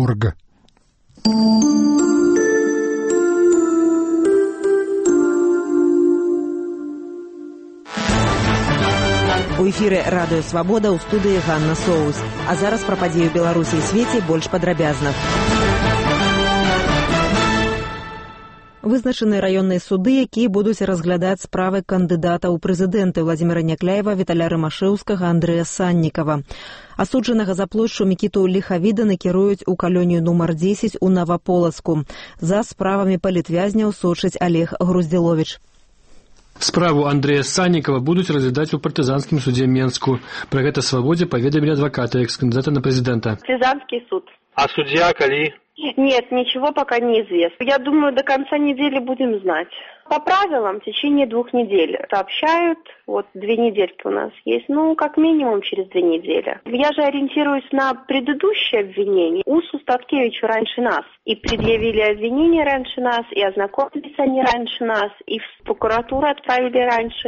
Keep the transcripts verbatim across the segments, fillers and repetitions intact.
орг. У эфіры радыё «Свабода», ў студыі Ганна Соус. А зараз пра падзеі ў Беларусі і свеце больш падрабязна. Вызначаны раённыя суды, якія будуць разглядаць справы кандыдата ў прэзідэнты Владзіміра Някляева, Віталя Рымашэўскага, Андрэя Саннікава. Асуджанага за плошчу Мікіту Ліхавіда накіруюць у калонію нумар дзесяць у Наваполацку. За справамі палітвязняў сочыць Олег Груздзіловіч. Справу Андрэя Саннікава будуць разглядаць у партызанскім судзе Менску. Пра гэта «Свабодзе» паведамілі адвакаты экс-кандидата на президента. Партизанский суд. А судья коли? Нет, ничего пока не известно. Я думаю, до конца недели будем знать. По правилам, в течение двух недель сообщают, вот две недельки у нас есть, ну, как минимум через две недели. Я же ориентируюсь на предыдущее обвинение. Усу Статкевичу раньше нас. И предъявили обвинение раньше нас, и ознакомились они раньше нас, и в прокуратуру отправили раньше.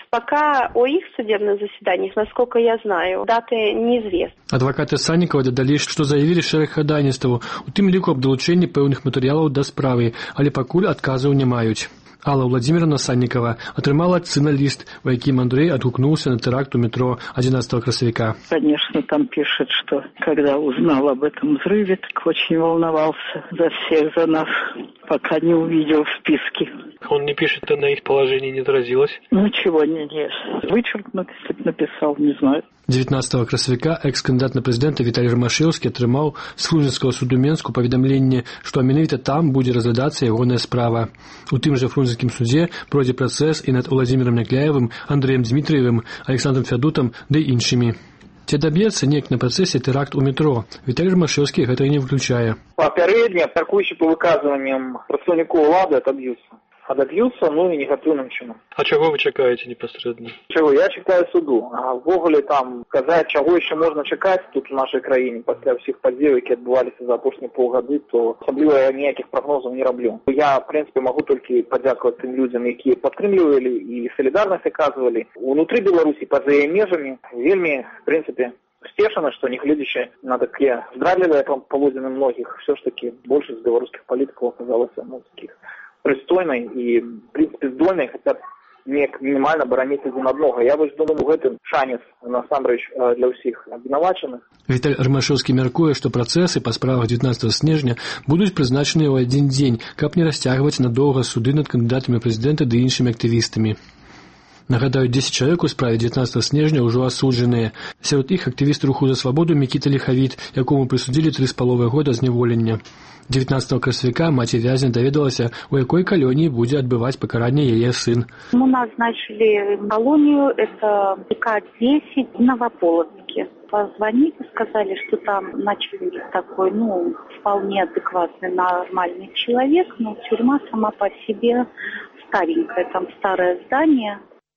Пока о их судебных заседаниях, насколько я знаю, даты неизвестны. Адвокаты Саннікава дадалі, што заявілі шэраг хадайніцтваў, у тым ліку аб далучэнні пэўных матэрыялаў да справы, але пакуль адказаў не маюць. Алла Владимировна Санникова отрымала от сына лист, в яким Андрей отгукнулся на теракт у метро одиннадцатого красовика. Конечно, там пишет, что когда узнал об этом взрыве, так очень волновался за всех, за нас, пока не увидел в списке. Он не пишет, что на их положении не отразилось? Ну, чего не есть. Вычеркнуть, если бы написал, не знаю. девятнадцатого красавіка экс-кандыдат на прэзідэнта Віталій Рымашэўскі атрымаў з Фрунзенскага суду Менску паведамленне, што менавіта там будзе разглядацца ягоная справа. У тым жа Фрунзенскім судзе пройдзе працэс і над Владзімірам Някляевым, Андрэем Дмітраевым, Александром Фядутам ды іншымі. Ці даб'ецца неяк на працэсе тэракт у метро? Віталій Рымашэўскі гэта не выключае. Папярэдне, мяркуючы па выказванням прадстаўнікоў улады, адаб'юцца. Адаб'юцца, ну і негатыўным чынам. А чаго вы чакаеце непасрэдна? Чаго? Я чакаю суду. А ввогуле там казаць, чаго яшчэ можна чакаць тут у нашай краіне пасля ўсіх падзеяў, які адбываліся за апошнія паўгады, то асабліва я ніякіх прагнозаў не раблю. Я, в прынцыпе, магу толькі падзякаваць тым людзям, якія падтрымлівалі і салідарнасць аказвалі. Унутры Беларусі, па-за яе межамі, вельмі, в прынцыпе, сцешана, што нягледзячы на такія здрадлівыя паводзіны многіх, все ж таки большасць беларускіх палітыкаў аказалася, ну, такіх пристойной и, в принципе, здольной, хотя неяк мінімальна бараніць адзін аднаго. Я вось думаю, гэты шанец, насамрэч, для ўсіх абвінавачаных. Віталь Рымашэўскі мяркуе, што працэсы па справах дзевятнадцатага снежня будуць прызначаныя ў адзін дзень, каб не расцягваць надоўга суды над кандыдатамі прэзідэнта ды іншымі актывістамі. Нагадаю, дзесяць чалавек у справе дзевятнадцатага снежня ўжо асуджаныя. Сярод іх актывіст руху за свабоду Мікіта Ліхавід, якому прысудзілі тры з паловай года зняволення. девятнадцатого красавіка маці вязня даведалася, у якой калоніі будзе адбываць пакаранне яе сын. Мы назначили колонию, это ка десять в Новополоцке. Позвонили, сказали, что там начальник такой, ну, вполне адекватный, нормальный человек, но тюрьма сама по себе старенькая, там старое здание.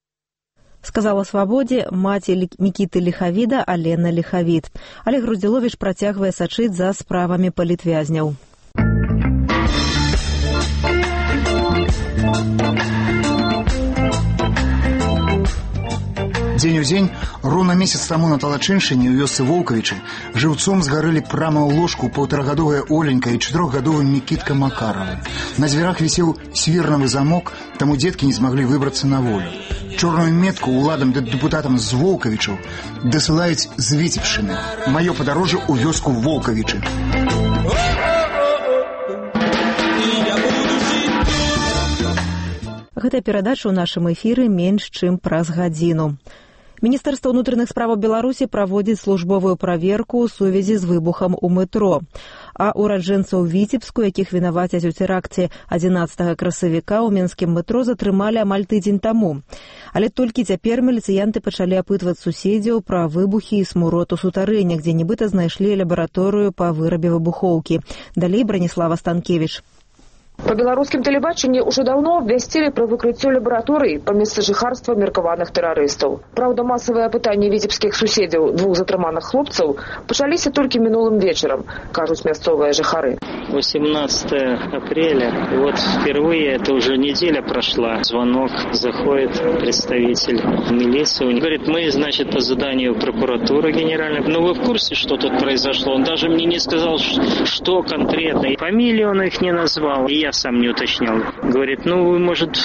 Сказала «Свабодзе» маці Мікіты Ліхавіда Алена Ліхавід. Олег Груздзіловіч працягвае сачыць за справамі палітвязняў. Дзень у дзень, роўна месяц таму на Талачыншыне ў вёсцы Волкавічы жыўцом згарэлі прама ў ложку паўтарагадовая Оленька і чатырохгадовы Мікітка Макаравы. На дзвярах вісеў свірнавы замок, таму дзеткі не змаглі выбрацца на волю. Чорную метку уладам ды дэпутатам з Волкавічаў дасылаюць з Віцебшчыны. Маё падарожжа ў вёску Волкавічы. Гэтая перадача ў нашым эфіры менш чым праз гадзіну. Міністэрства ўнутраных справаў Беларусі праводзіць службовую праверку ў сувязі з выбухам у метро. А ураджэнцаў Віцебску, якіх вінавацяць у тэракце адзінаццатага красавіка ў менскім метро, затрымалі амаль тыдзень таму. Але толькі цяпер міліцыянты пачалі апытваць суседзяў пра выбухі і смурод у сутарэннях, дзе нібыта знайшлі лабараторыю па вырабе выбухоўкі. Далей Браніслава Станкевіч. По беларускім тэлебачанні ўжо даўно абвясцілі пра выкрыццё лабараторыі па месцы жыхарства меркаваных тэрарыстаў. Праўда, масавыя апытанні віцебскіх суседзяў двух затрыманых хлопцаў пачаліся толькі мінулым вечарам, кажуць мясцовыя жыхары. восемнадцатое апреля. И вот впервые, это уже неделя прошла, звонок, заходит представитель милиции. Он говорит, мы, значит, по заданию прокуратуры генеральной. Ну, вы в курсе, что тут произошло? Он даже мне не сказал, что конкретно. И фамилии он их не назвал. И я сам не уточнял. Говорит, ну, вы, может,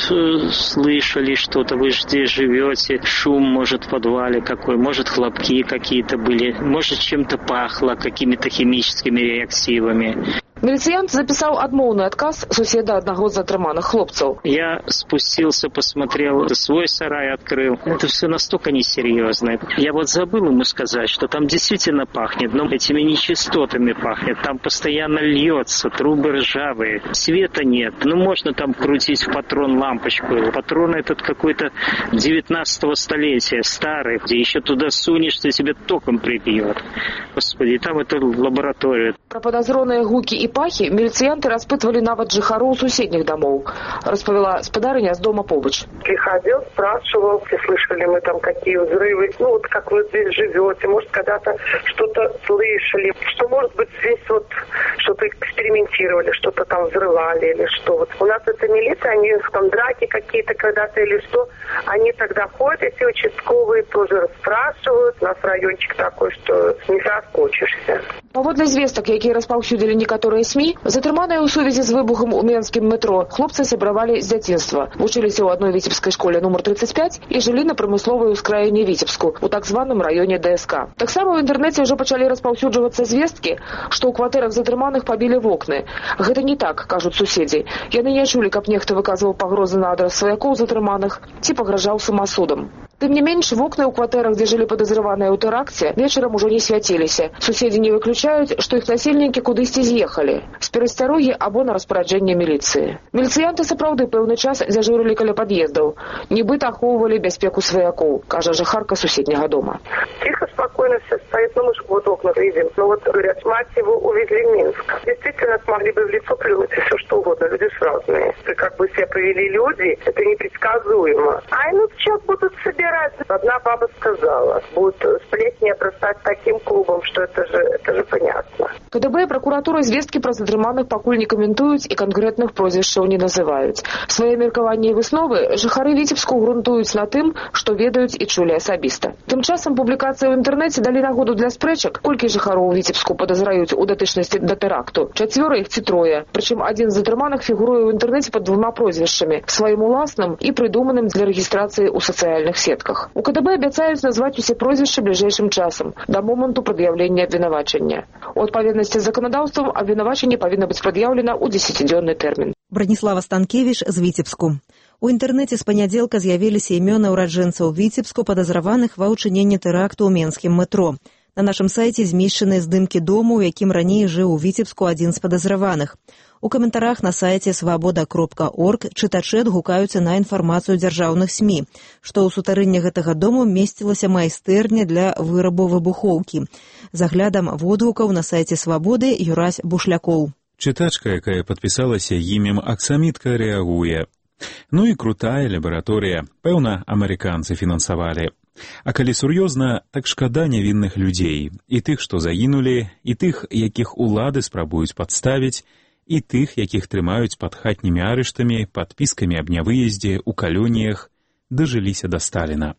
слышали что-то, вы же здесь живете. Шум, может, в подвале какой, может, хлопки какие-то были, может, чем-то пахло, какими-то химическими реактивами. Міліцыянт записаў адмоўны адказ суседа аднаго з затрыманых хлопцаў. Я спустился, посмотрел, свой сарай открыл. Это все настолько несерьезно. Я вот забыл ему сказать, что там действительно пахнет, но этими нечистотами пахнет. Там постоянно льется, трубы ржавые, света нет. Ну, можно там крутить в патрон лампочку. Патрон этот какой-то девятнадцатого столетия, старый, где еще туда сунешься, тебе током прибьет. Господи, там это лаборатория. Про подозроныя гукі і пахі міліцыянты распытвалі нават жыхароў суседніх домоў, распавяла спадарыня з дома побач. Приходил, спрашивал, слышали мы там какие взрывы, ну вот как вы здесь живете, может когда-то что-то слышали, что может быть здесь вот что-то экспериментировали, что-то там взрывали или что. Вот у нас это милиция, они там драки какие-то когда-то или что, они тогда ходят, эти участковые тоже расспрашивают, у нас райончик такой, что не соскочишься. Паводле звестак, якія распаўсюдзілі некаторыя СМИ, затрыманыя ў сувязі з выбухам у менскім метро хлопцы сябравалі з дзяцінства, вучыліся ў адной віцебскай школе нумар тридцать пять і жылі на прамысловай ускраіне Віцебску, у так званым раёне ДСК. Таксама ў інтэрнэце ўжо пачалі распаўсюджвацца звесткі, што ў кватэрах затрыманых пабілі вокны. Гэта не так, кажуць суседзі. Яны не чулі, каб нехта выказваў пагрозы на адрас сваякоў затрыманых ці пагражаў самасудам. Тым не менш, вокны ў кватэрах, дзе жылі падазраваныя ў тэракце, вечарам ужо не свяціліся. Суседзі не выключаюць, што іх насельнікі кудысьці з'ехалі з перасцярогі або на распараджэнне міліцыі. Міліцыянты сапраўды пэўны час дзяжурылі каля пад'ездаў, нібыта ахоўвалі бяспеку сваякоў, кажа жыхарка суседняга дома. Тихо, спокойно все стоит, ну мы же вот окна видим. Ну вот, говорят, мать его увезли в Минск. Действительно, смогли бы в лицо плюнуть и все что угодно, люди ж разные. И как бы себя повели люди, это непредсказуемо. Ай, ну сейчас будут собирать. Одна баба сказала, будут сплетни обрастать таким клубом, что это же, это же понятно. КДБ і пракуратура звесткі пра затрыманых пакуль не каментуюць і канкрэтных прозвішчаў не называюць. Свае меркаванні і высновы жыхары Віцебску грунтуюць на тым, што ведаюць і чулі асабіста. Тым часам публікацыі ў інтэрнэце далі нагоду для спрэчак, колькі жыхароў Віцебску падазраюць у датычнасці да тэракту. Чацвёра іх ці трое, прычым адзін з затрыманых фігуруе ў інтэрнэце пад двума прозвішчамі, сваім уласным і прыдуманым для рэгістрацыі ў сацыяльных сетках. У КДБ абяцаюць назваць усе прозвішчы бліжэйшым часам, да моманту прад'яўлення абвінавачання. У адпаведнасці з заканадаўствам абвінавачанне павінна быць прад'яўлена ў дзесяцідзённы тэрмін. Браніслава Станкевіч з Віцебску. У інтэрнэце з панядзелка з'явіліся імёны ўраджэнцаў Віцебску, падазраваных ва ўчыненні тэракту ў менскім метро. На нашым сайце змешчаны здымкі дому, у якім раней жыў у Віцебску адзін з падазраваных. У каментарах на сайце свабода кропка орг чытачы адгукаюцца на інфармацыю дзяржаўных СМІ, што ў сутарэнні гэтага дому месцілася майстэрня для вырабу выбухоўкі. З аглядам водгукаў на сайце свабоды Юрась Бушлякоў. Чытачка, якая падпісалася імем Аксамітка, рэагуе. Ну і крутая лабараторыя. Пэўна, амерыканцы фінансавалі. А калі сур'ёзна, так шкада нявінных людзей. І тых, што загінулі, і тых, якіх улады спрабуюць падставіць, і тых, якіх трымаюць пад хатнімі арыштамі, падпіскамі аб нявыездзе, у калоніях, дажыліся да Сталіна.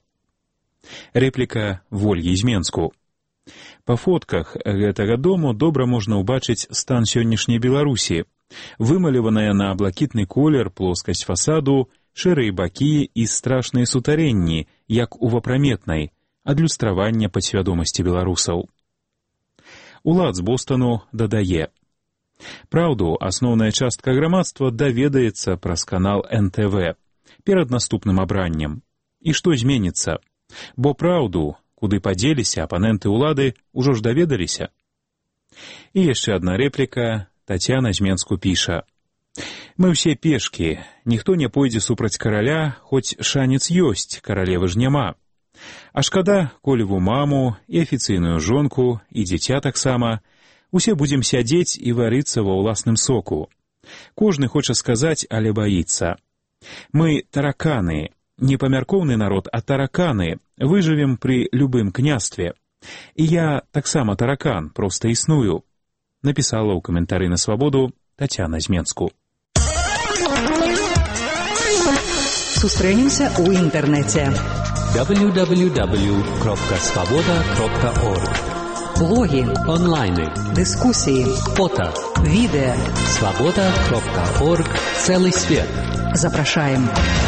Рэпліка Вольгі з Менску. Па фотках гэтага дому добра можна ўбачыць стан сённяшняй Беларусі. Вымаляваная на блакітны колер плоскасць фасаду, шэрыя бакі і страшныя сутарэнні, як у вапраметнай, адлюстравання падсвядомасці беларусаў. Улад з Бостону дадае. Праўду, асноўная частка грамадства даведаецца праз канал эн тэ вэ перад наступным абраннем. І што зменіцца? Бо праўду, куды падзеліся апаненты ўлады, ужо ж даведаліся. І яшчэ адна рэпліка. Тацяна з Менску піша. Мы ўсе пешкі, ніхто не пойдзе супраць караля, хоць шанец ёсць, каралевы ж няма. А шкада Колеву маму і афіцыйную жонку, і дзіця таксама. Усе будзем сядзець і варыцца ва ўласным соку. Кожны хоча сказаць, але баіцца. Мы тараканы, не памяркоўны народ, а тараканы, выжывем пры любым княстве. І я таксама таракан, проста існую. Напісала ў каментары на свабоду Тацяна з Менску. Сустрэнемся ў інтэрнэце. дабл ю дабл ю дабл ю кропка свабода кропка орг. Блогі, онлайны, дыскусіі, фото, відэа. свабода кропка орг. Цэлы свет. Запрашаем.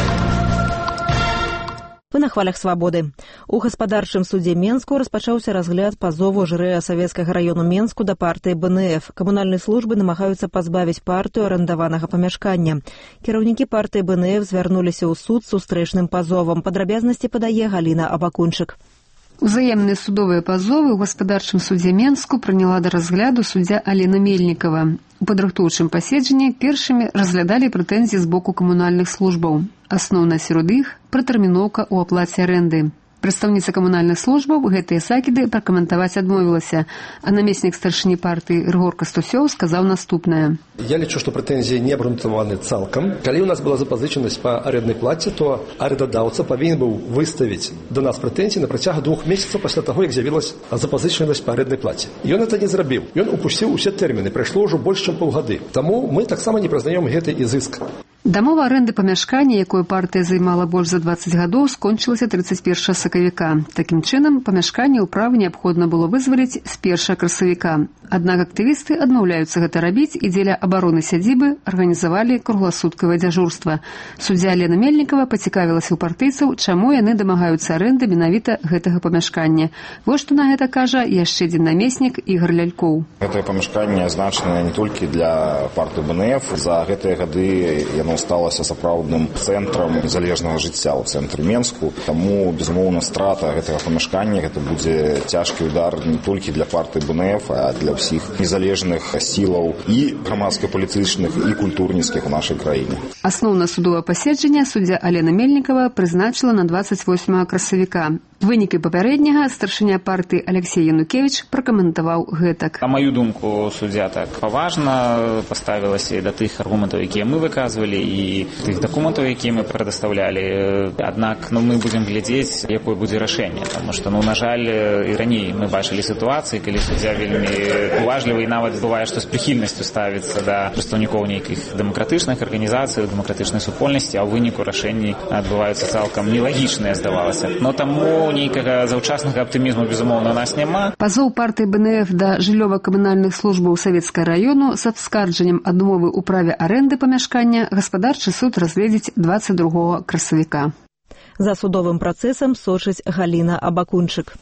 Вы на хвалях свабоды. У гаспадарчым судзе Менску распачаўся разгляд пазову жырэя савецкага раёну Менску да партыі бэ эн эф. Камунальныя службы намагаюцца пазбавіць партыю арандаванага памяшкання. Кіраўнікі партыі бэ эн эф звярнуліся ў суд з сустрэчным пазовам. Падрабязнасці падае Галіна Абакунчык. Узаемныя судовыя пазовы ў гаспадарчым судзе Менску прыняла да разгляду суддзя Алена Мельнікава. У падрыхтоўчым паседжанні першымі разглядалі прэтэнзіі з боку камунальных службаў. Асноўна сярод іх пратэрміноўка ў аплаце арэнды. Прадстаўніца камунальных службаў гэтыя сакіды пракаментаваць адмовілася, а намеснік старшыні партыі Рыгор Кастусёў сказаў наступнае. Я лічу, што прэтэнзіі не абгрунтаваны цалкам. Калі ў нас была запазычанасць па арэнднай плаце, то арендадаўца павінен быў выставіць да нас прэтэнзіі на працягу двух месяцаў пасля таго, як з'явілася запазычанасць па арэнднай плаце. Ён гэта не зрабіў. Ён упусціў усе тэрміны, прайшло ўжо больш чым паўгады. Таму мы таксама не прызнаём гэты ізыск. Дамова арэнды памяшкання, якое партыя займала больш за дваццаць гадоў, скончылася трыццаць першага сакавіка. Такім чынам, памяшканне ў правы неабходна было вызваліць з першага красавіка. Аднак актывісты адмаўляюцца гэта рабіць і дзеля абароны сядзібы арганізавалі кругласуткавае дзяжурства. Суддзя Алена Мельнікава пацікавілася ў партыйцаў, чаму яны дамагаюцца арэнды менавіта гэтага памяшкання. Вось што на гэта кажа яшчэ адзін намеснік Ігор Лялькоў. Гэтае памяшканне значнае не толькі для партыі бэ эн эф. За гэтыя гады яно сталася сапраўдным цэнтрам незалежнага жыцця ў цэнтры Менску. Таму, безумоўна, страта гэтага памяшкання гэта будзе цяжкі удар не толькі для партыі бэ эн эф, а для ўсіх незалежных сілаў і грамадска-палітычных і культурніцкіх у нашай краіне. Асноўна судовае паседжанне суддзя Алена Мельнікава прызначыла на дваццаць восьмага красавіка. Вынікі папярэдняга старшыня партыі Алексей Янукевич пракаментаваў гэтак. На маю думку, суддзя так паважна паставілася да тых аргументаў, якія мы выказвалі, і тых дакументаў, якія мы прадастаўлялі. Аднак ну, мы будзем глядзець, якое будзе рашэнне, таму што, ну, на жаль, і раней мы бачылі сітуацыі, калі суддзя вельмі уважлівы і нават бывае, што з прыхільнасцю ставіцца да прадстаўнікоў нейкіх дэмакратычных арганізацый, дэмакратычнай супольнасці, а ў выніку рашэнні адбываюцца цалкам нелагічныя, здавалася. Но таму нейкага заўчаснага аптымізму, безумоўна, у нас няма. Пазоў партыі бэ эн эф да жыллёва-камунальных службаў Савецкага раёну з абскарджаннем адмовы ў праве арэнды памяшкання гаспадарчы суд разгледзіць дваццаць другога красавіка. За судовым працэсам сочыць Галіна Абакунчык.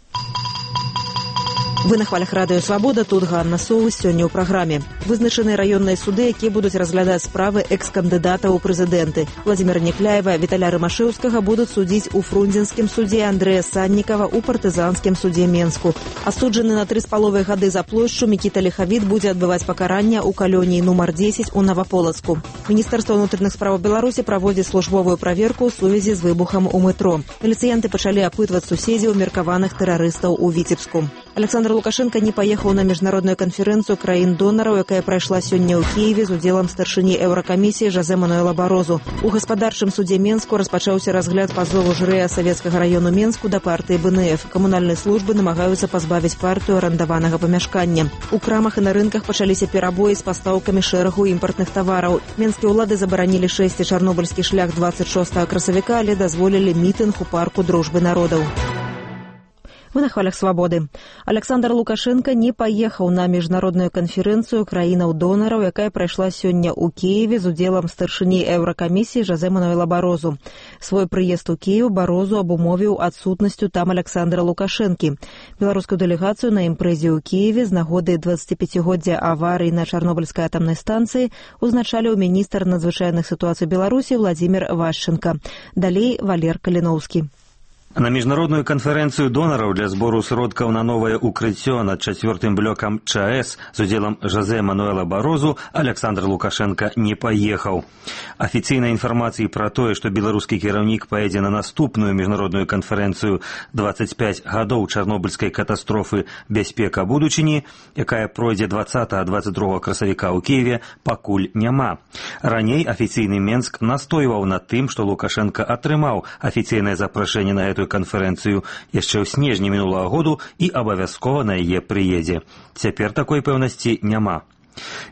Вы на хвалях радыё «Свабода», тут Ганна Соус, сёння ў праграме. Вызначаны раённыя суды, якія будуць разглядаць справы экс-кандыдатаў у прэзідэнты. Владзіміра Некляева, Віталя Рымашэўскага будуць судзіць у Фрунзенскім судзе, Андрэя Саннікава ў партызанскім судзе Менску. Асуджаны на тры з паловай гады за плошчу Мікіта Лехавіт будзе адбываць пакаранне ў калоніі нумар дзесяць у Наваполацку. Міністэрства ўнутраных справаў Беларусі праводзіць службовую праверку ў сувязі з выбухам у метро. Паліцыянты пачалі апытваць суседзяў меркаваных тэрарыстаў у Віцебску. Александр Лукашенко не паехаў на міжнародную канферэнцыю краін-донараў, якая прайшла сёння ў Кіеве з удзелам старшыні еўракамісіі Жозе Мануэла Барозу. У гаспадарчым судзе Менску распачаўся разгляд пазову жырэя Савецкага раёну Менску да партыі бэ эн эф. Камунальныя службы намагаюцца пазбавіць партыю арандаванага памяшкання. У крамах і на рынках пачаліся перабоі з пастаўкамі шэрагу імпартных тавараў. Менскія ўлады забаранілі шэсці чарнобыльскі шлях дваццаць шостага красавіка, але дазволілі мітынг у парку дружбы народаў. Вы на хвалях «Свабоды». Александр Лукашенко не паехаў на міжнародную канферэнцыю краінаў-донараў, якая прайшла сёння ў Кіеве з удзелам старшыні еўракамісіі Жозе Мануэла Барозу. Свой прыезд у Кіев Барозу абумовіў адсутнасцю там Александра Лукашэнкі. Беларускую дэлегацыю на імпрэзе ў Кіеве з нагоды дваццаціпяцігоддзя аварыі на Чарнобыльскай атамнай станцыі узначаліў міністр надзвычайных сітуацый Беларусі Владзімір Вашченка. Далей Валер Каліноўскі. На міжнародную канферэнцыю донараў для збору сродкаў на новае укрыццё над чацвёртым блокам ЧАЭС з удзелам Жозе Мануэла Барозу Александр Лукашенко не паехаў. Афіцыйнай інфармацыі пра тое, што беларускі кіраўнік паедзе на наступную міжнародную канферэнцыю дваццаць пяць гадоў чарнобыльскай катастрофы «Бяспека будучыні», якая пройдзе дваццатага - дваццаць другога красавіка ў Кіеве, пакуль няма. Раней афіцыйны Менск настойваў над тым, што Лукашенко атрымаў афіцыйнае запрашэнне на гэтую канферэнцыю яшчэ ў снежні мінулага году і абавязкова на яе прыедзе. Цяпер такой пэўнасці няма.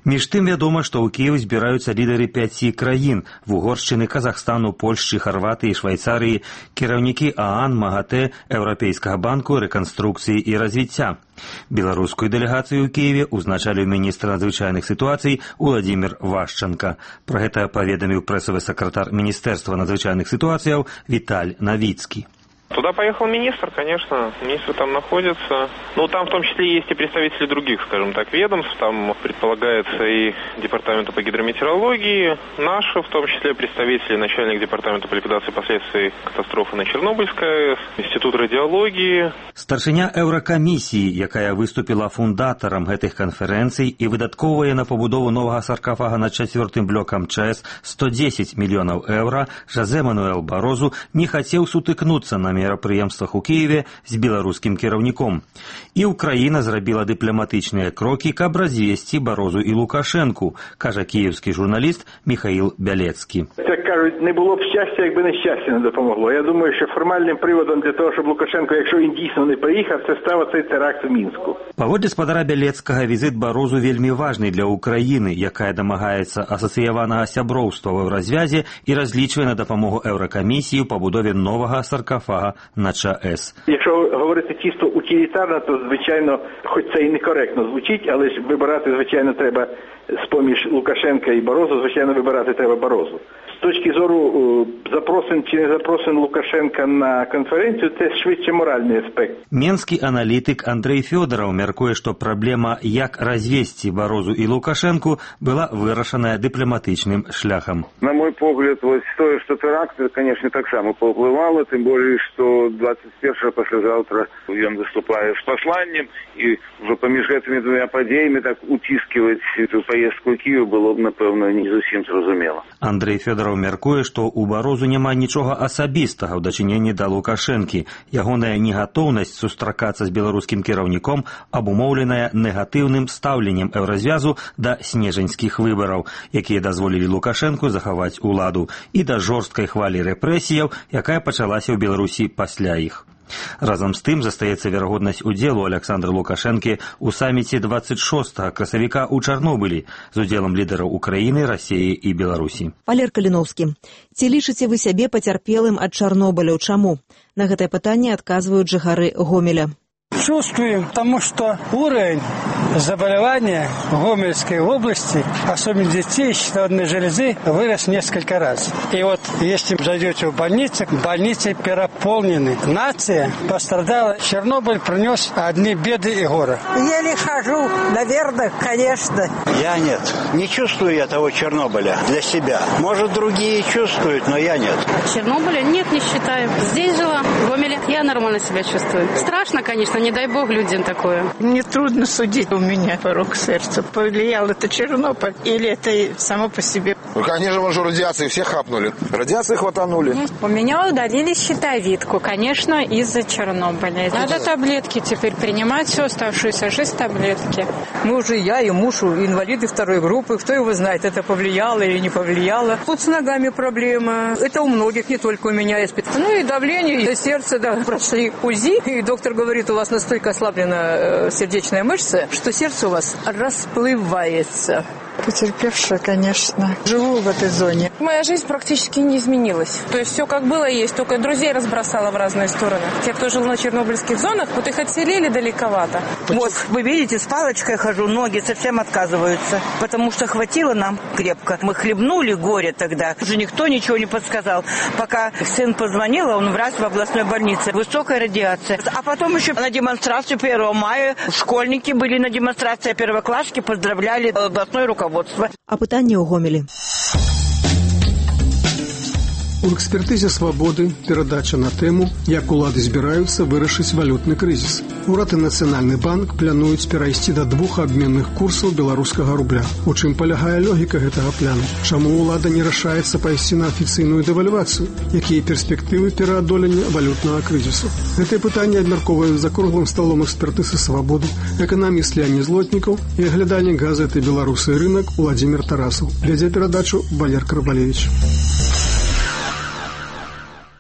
Між тым вядома, што ў Кіеў збіраюцца лідары пяці краін – Вугоршчыны, Казахстану, Польшчы, Харватыі, Швайцарыі, кіраўнікі ААН, МАГАТЭ, Еўрапейскага банку рэканструкцыі і развіцця. Беларускую дэлегацыю ў Кіеве узначаліў міністр надзвычайных сітуацый Уладзімір Вашчанка. Пра гэта паведаміў прэсавы сакратар Міністэрства надзвычайных сітуацыяў Віталь Навіцкі. Туда поехал министр, конечно, министр там находится. Ну, там в том числе есть и представители других, скажем так, ведомств. Там предполагается и департамента по гидрометеорологии, наши, в том числе представители, начальник департамента по ликвидации последствий катастрофы на Чернобыльской АЭС, Институт радиологии. Старшыня Еўракамісіі, якая выступила фундатарам гэтых канферэнцый і выдатковая на пабудову новага саркафага над чацвёртым блокам ЧАЭС сто дзесяць мільёнаў еўра, Жозе Мануэл Барозу не хацеў сутыкнуцца на мерапрыемствах у Киеве з беларускім кіраўніком. І Украіна зрабіла дыпламатычныя крокі, каб развесці Барозу і Лукашэнку, кажа київський журналіст Михаїл Бялецький. Як кажуть, не було б щастя, якби нещастя не допомогло. Я думаю, що формальним приводом для того, щоб Лукашенко, якщо він дійсно не приїхав, це став цей теракт у Мінську. Паводле спадара Бялецкага, візит Барозу вельмі важны для Украіны, якая дамагаецца асацыяванага сяброўства ў развязе і разлічвае на дапамогу Еўракамісіі ў пабудове новага саркафага на ЧАЕС. Якщо говорити чисто утилітарно, то, звичайно, хоч це і некоректно звучить, але ж вибирати, звичайно, треба з-поміж Лукашенка і Барозу, звичайно, вибирати треба Барозу. З точки зору запросин чи не запросин Лукашенка на конференцію, це швидше моральний аспект. Менскі аналітик Андрей Фёдоров мяркуе, што праблема, як развесці Барозу і Лукашенку, была вырашаная дыпламатычным шляхам. На мой погляд, вот тое, што тэракт, конечно, таксама паўплывала, тым болей, што двадцать першага паслязаўтра ён выступае з пасланнем, і ўжо паміж гэтымі двумя падзеямі так уціскиваць эту поездку ў Киев было б, напэўна, не зусім зразумела. Андрей Фёдоров мяркуе, што ў Барозу няма нічога асабістага ў дачыненні да Лукашэнкі. Ягоная негатоўнасць сустракацца з беларускім кіраўніком абумоўленая негатыўным стаўленнем еўразвязу да снежаньскіх выбараў, якія дазволілі Лукашэнку захаваць уладу, і да жорсткай хвалі рэпрэсіяў, якая пачалася ў Беларусі пасля іх. Разам з тым застаецца верагоднасць удзелу Александра Лукашэнкі ў саміце двадцать шостага красавіка ў Чарнобылі з удзелам лідараў Украіны, Расіі і Беларусі. Валер Каліноўскі. Ці лічыце вы сябе пацярпелым ад Чарнобыля? Чаму? На гэтае пытанне адказваюць жыхары Гомеля. Чувствуем, потому что уровень заболевания в Гомельской области, особенно детей щитовидной железы, вырос несколько раз. И вот если зайдете в больницу, больницы переполнены. Нация пострадала. Чернобыль принес одни беды и горы. Еле хожу, наверное, конечно. Я нет. Не чувствую я того Чернобыля для себя. Может, другие чувствуют, но я нет. Чернобыля нет, не считаю. Здесь жила, в Гомеле. Я нормально себя чувствую. Страшно, конечно, не дай бог людям такое. Мне трудно судить. У меня порог сердца. Повлиял это Чернобыль или это само по себе? Ну, конечно, вон же радиации все хапнули. Радиации хватанули. У меня удалили щитовидку, конечно, из-за Чернобыля. Надо таблетки теперь принимать, всю оставшуюся жизнь таблетки. Мы уже, я и муж, инвалиды второй группы. Кто его знает, это повлияло или не повлияло. Вот с ногами проблема. Это у многих, не только у меня. Ну и давление, и сердце, да, прошли УЗИ. И доктор говорит, у вас настолько ослаблена сердечная мышца, что сердце у вас расплывается. Потерпевшая, конечно. Живу в этой зоне. Моя жизнь практически не изменилась. То есть все как было есть, только друзей разбросала в разные стороны. Те, кто жил на чернобыльских зонах, вот их отселили далековато. Вот, вы видите, с палочкой хожу, ноги совсем отказываются. Потому что хватило нам крепко. Мы хлебнули горе тогда. Уже никто ничего не подсказал. Пока сын позвонил, он врач в областной больнице. Высокая радиация. А потом еще на демонстрацию первого мая школьники были на демонстрации, первоклассники поздравляли областной руководство. А пытанне ў Гомелі. У экспертызе «Свабоды» перадача на тэму, як улады збіраюцца вырашыць валютны крызіс. Урад і Нацыянальны банк плануюць перайсці да двух абменных курсаў беларускага рубля. У чым палягае логіка гэтага пляну? Чаму ўлада не рашаецца пайсці на афіцыйную дэвальвацыю? Якія перспектывы пераадолення валютнага крызісу? Гэтае пытанне абмяркоўваюць за круглым сталом экспертызы «Свабоды», эканаміст Леонід Злотнікаў і аглядальнік газеты «Беларусы і рынак» Уладзімір. Тарасаў. Вядзе перадачу Валер Карбалевіч.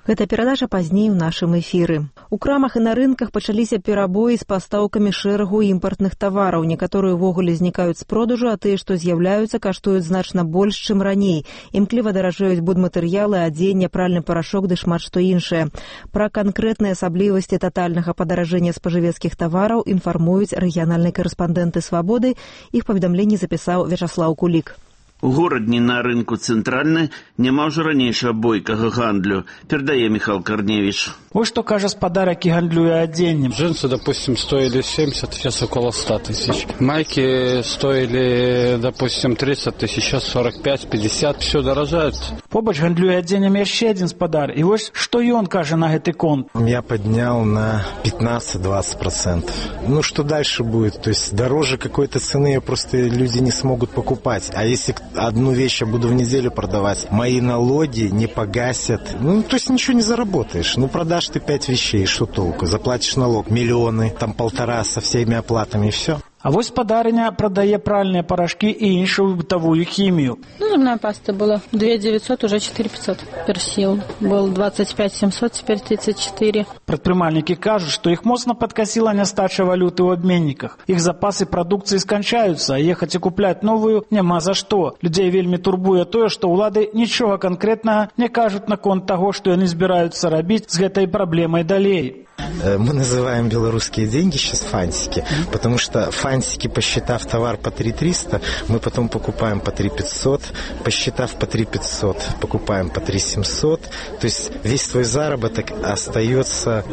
Гэта перадача пазней у нашым эфіры. У крамах і на рынках пачаліся перабоі з пастаўкамі шэрагу імпартных тавараў. Некаторыя ўвогуле знікаюць з продажу, а тыя, што з'яўляюцца, каштуюць значна больш, чым раней. Імкліва даражэюць будматэрыялы, адзенне, пральны парашок ды шмат што іншае. Пра канкрэтныя асаблівасці татальнага падаражэння спажывецкіх тавараў інфармуюць рэгіянальныя карэспандэнты «Свабоды». Іх паведамленне запісаў Вячаслаў Кулік. У горадні на рынку цэнтральны няма ўжо ранейшага бойкага гандлю, перадае Михаил Корневич. Вот что кажется подарок и гандлюя оденем. Джинсы, допустим, стоили семьдесят, сейчас около ста тысяч. Майки стоили, допустим, тридцать тысяч, сейчас сорок пять пятьдесят, все дорожает. Побач гандлюя оденем еще один спадар. И вот что и он каже на этот конт. Я поднял на пятнадцать-двадцать процентов. Ну, что дальше будет? То есть дороже какой-то цены просто люди не смогут покупать. А если одну вещь я буду в неделю продавать, мои налоги не погасят. Ну, то есть ничего не заработаешь. Ну, продашь ты пять вещей, что толку? Заплатишь налог, миллионы, там полтора со всеми оплатами и все. А вот спадарня продає пральные порошки и иншую бытовую химию. Ну, зубная паста была две тысячи девятьсот, уже четыре тысячи пятьсот. Персил был двадцать пять семьсот, теперь тридцать четыре. Предпринимальники кажут, что их моцно подкосила нестача валюты в обменниках. Их запасы продукции скончаются, а ехать и куплять новую нема за что. Людей вельми турбуе то, что улады ничего конкретного не кажут на конт того, что они собираются робить с этой проблемой далее. Мы называем белорусские деньги сейчас фантики, потому что фантики, посчитав товар по три триста, мы потом покупаем по три пятьсот, посчитав по три пятьсот, покупаем по три семьсот. То есть весь твой заработок остается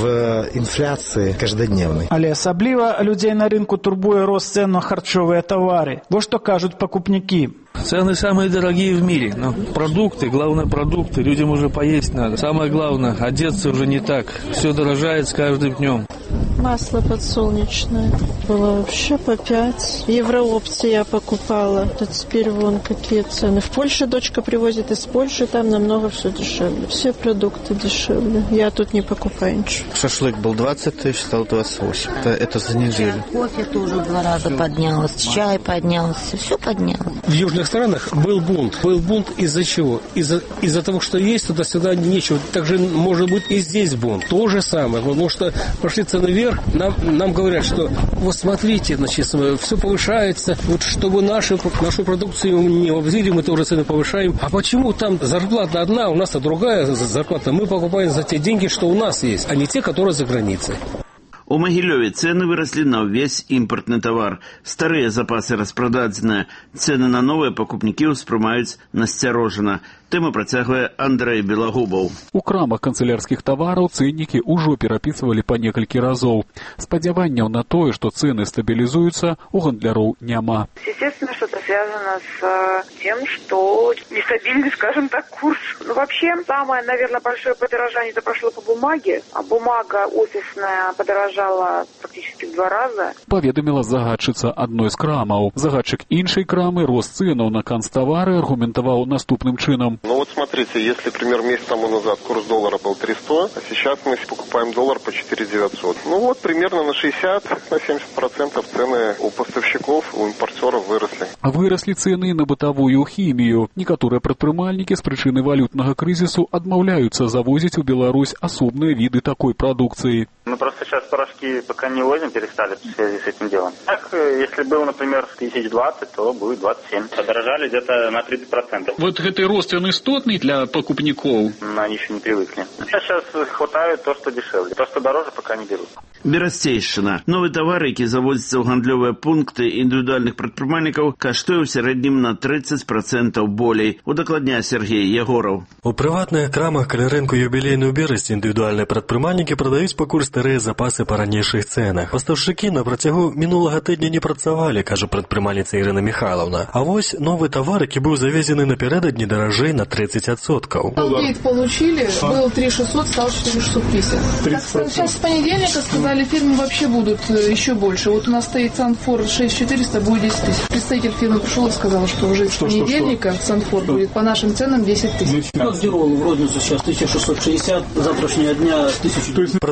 в инфляции каждодневной. Але особливо людей на рынку турбуе рост цен на харчовые товары. Вот что кажут покупники. Цены самые дорогие в мире. Но продукты, главное продукты, людям уже поесть надо. Самое главное, одеться уже не так. Все дорожает с каждым днем. Масло подсолнечное было вообще по пять. Евроопции я покупала. А теперь вон какие цены. В Польше дочка привозит из Польши, там намного все дешевле. Все продукты дешевле. Я тут не покупаю ничего. Шашлык был двадцать тысяч, стал двадцать восемь. Это, это за неделю. Кофе тоже в два раза поднялось, чай поднялся, все поднялось. В южных странах был бунт. Был бунт из-за чего? Из-за, из-за того, что есть, туда-сюда нечего. Также может быть и здесь бунт. То же самое. Потому что пошли цены вверх, нам, нам говорят, что вот смотрите, значит, все повышается. Вот чтобы нашу, нашу продукцию не обвели, мы тоже цены повышаем. А почему там зарплата одна, у нас-то другая зарплата? Мы покупаем за те деньги, что у нас есть, а не те, которые за границей. У Магілёве цены выросли на ўвесь імпартны тавар. Старыя запасы распрададзеныя. Цены на новыя пакупнікі ўспрымаюць насцярожана. Тэму працягвае Андрэй Белагубаў. У крамах канцелярскіх тавараў цэннікі ўжо перапісвалі па некалькі разоў. Спадзяванняў на тое, што цены стабілізуюцца, у гандляроў няма. Естественно, что-то связано с тем, что нестабильный, скажем так, курс. Ну, вообще, самое, наверное, большое подорожание это прошло по бумаге, а бумага офисная подорожала практически в два раза. Паведаміла загадчыца адной з крамаў. Загадчык іншай крамы рост цэнаў на канцтавары аргументаваў наступным чынам. Ну вот смотрите, если, например, месяц тому назад курс доллара был три сто, а сейчас мы покупаем доллар по четыре девятьсот. Ну вот примерно на шестьдесят-семьдесят процентов цены у поставщиков, у импортеров выросли. Выросли цены на бытовую хімію. Некаторыя прадпрымальнікі з прычыны валютнага крызісу адмаўляюцца завозіць у Беларусь асобныя виды такой продукции. Мы просто сейчас порошки пока не возим, перестали в связи с этим делом. Так, если был, например, тысяч двадцать, то будет двадцать семь. Подорожали где-то на тридцать процентов. Вот гэты рост, он істотный для покупников? Они еще не привыкли. Сейчас хватает то, что дешевле. То, что дороже, пока не берут. Берасцейшчына. Новы тавар, які завозіцца ў гандлёвыя пункты індывідуальных прадпрымальнікаў, каштуе ў сярэднім на тридцать процентов болей. Удакладняе Сергей Ягораў. У прыватных крамах каля рынку юбілейную берасці індывідуальныя прадпрымальнікі прадаюць пакуль старыя запасы па ранейшых цэнах. Пастаўшчыкі на працягу мінулага тыдня не працавалі, кажа прадпрымальніца Ірына Михайловна. А вось новы тавар, які быў завезены напярэдадні даражэй на тридцать процентов. Апдейт получили, был три шестьсот, стал четыре шестьсот пятьдесят. Сейчас с понедельника сказали, фирмы вообще будут еще больше. Вот у нас стоит Санфор шесть четыреста, будет десять тысяч. Представитель фирмы пришел и сказал, что уже с понедельника Санфор будет по нашим ценам десять тысяч. Герол в розницу сейчас тысяча шестьсот шестьдесят, завтрашнего дня тысячу. Прадпрымальнікі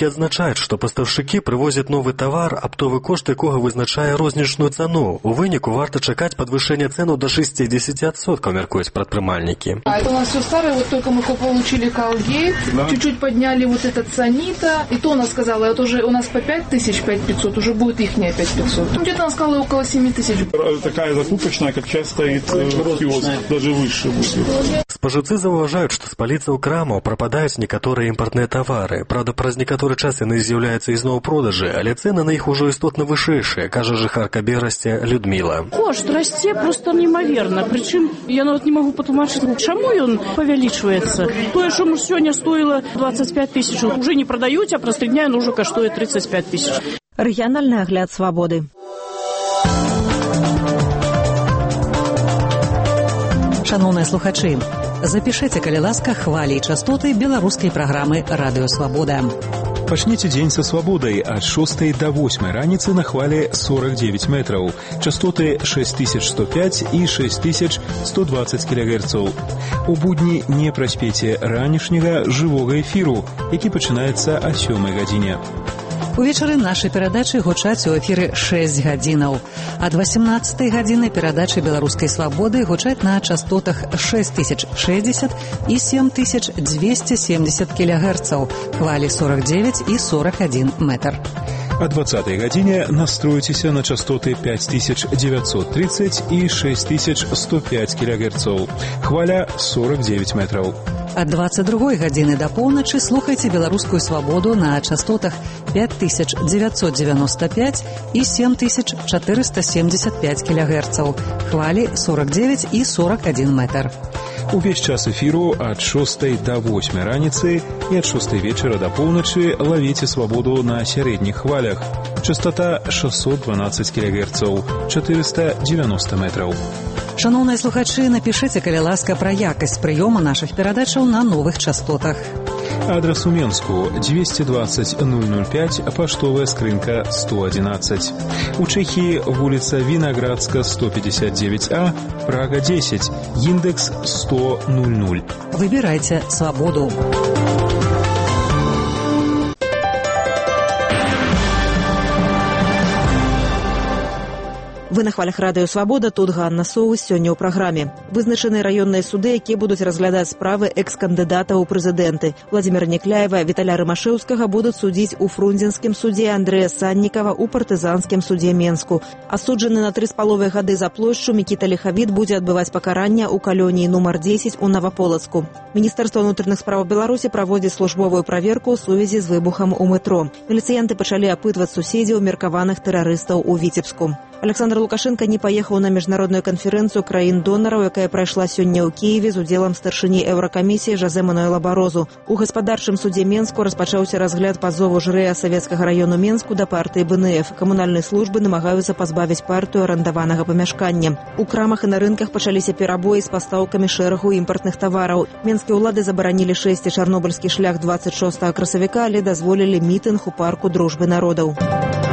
Прадпрымальнікі адзначаюць, што пастаўшчыкі прывозяць новы тавар, аптовы кошт якога вызначае рознічную цану. У выніку варта чакаць падвышэння цэнаў до шестьдесят процентов, мяркуюць прадпрымальнікі. А это у нас все старое, вот только мы получили Колгейт, да. Чуть-чуть подняли вот этот Санита, и то она сказала, это уже у нас по пять тысяч, пять пятьсот, уже будет ихняя пять пятьсот. Где-то она сказала около семь тысяч. Такая закупочная, как часть стоит в киоск, даже выше будет. Спажыўцы заўважаюць, што з паліцаў крамаў прападаюць некаторыя імпартныя тавары. Правда, праз некаторы час яны з'яўляюцца ізноў у продажы, але цэны на іх ужо істотна вышэйшыя, кажа жыхарка Берасці Людміла. Кошт расце просто немаверна, прычым я нават не магу патлумачыць, чаму ён павялічваецца. Тое, што сёння стоіла двадцать пять тысяч, уже не прадаюць, а праз тры дня яно ўжо каштуе тридцать пять тысяч. Рэгіянальны агляд свабоды. Шановныя слухачы, запішыце, калі ласка, хвалі і частоты беларускай праграмы «Радыё Свабода». Пачніце дзень са свабодай ад шостай да восьмай раніцы на хвалі сорок девять метраў. Частоты шесть тысяч сто пять і шесть тысяч сто двадцать кілогерцаў. У будні не праспеце ранішняга жывога эфіру, які пачынаецца о сёмай гадзіне. Увечары нашай перадачы гучаць у эфіры шэсць гадзінаў. Ад восемнадцатай гадзіны перадачы беларускай свабоды гучаць на частотах шесть тысяч шестьдесят і семь тысяч двести семьдесят кілогерцаў, хвалі сорок девять і сорок один метр. О двадцатай гадзіне настройтеся на частоты пять тысяч девятьсот тридцать і шесть тысяч сто пять кілогерцаў, хваля сорок девять метраў. Ад двадцать другой гадзіны да поўначы слухайце беларускую свабоду на частотах пять тысяч девятьсот девяносто пять і семь тысяч четыреста семьдесят пять кілогерцаў, хвалі сорок девять і сорок один метр. Увесь час эфіру ад шостай да восьмай раніцы і ад шостай вечара да поўначы лавіце свабоду на сярэдніх хвалях. Частота шестьсот двенадцать кілогерцаў, четыреста девяносто метраў. Шановныя слухачы, напішыце, калі ласка, пра якасць прыёма нашых перадачаў на новых частотах. Адрес у Менску двести двадцать ноль ноль пять, паштовая скрынка сто одиннадцать. У Чехии вулица Виноградска сто пятьдесят девять А, Прага десять, индекс сто ноль. Выбирайте свободу. Вы на хвалях радыё Свабода, тут Ганна Соус, сёння ў праграме. Вызначаны раённыя суды, якія будуць разглядаць справы экс-кандыдата ў прэзідэнты. Владзіміра Некляева, Віталя Рымашэўскага будуць судзіць у Фрунзенскім судзе, Андрэя Саннікава ў партызанскім судзе Менску. Асуджаны на тры з паловай гады за плошчу Мікіта Лехавіт будзе адбываць пакаранне ў калоніі нумар дзесяць у Наваполацку. Міністэрства ўнутраных справаў Беларусі праводзіць службовую праверку ў сувязі з выбухам у метро. Міліцыянты пачалі апытваць суседзяў меркаваных тэрарыстаў у Віцебску. Александр Лукашенко не паехаў на міжнародную канферэнцыю краін-донараў, якая прайшла сёння ў Кіеве з удзелам старшыні Еўракамісіі Жозе Мануэла Барозу. У гаспадарчым судзе Менску распачаўся разгляд пазову жырэя савецкага раёну Менску да партыі Бэ Эн Эф. Камунальныя службы намагаюцца пазбавіць партыю арандаванага памяшкання. У крамах і на рынках пачаліся перабоі з пастаўкамі шэрагу імпартных тавараў. Менскія ўлады забаранілі шэсці чарнобыльскі шлях двадцать шостага красавіка, але дазволілі мітынг у парку дружбы народаў.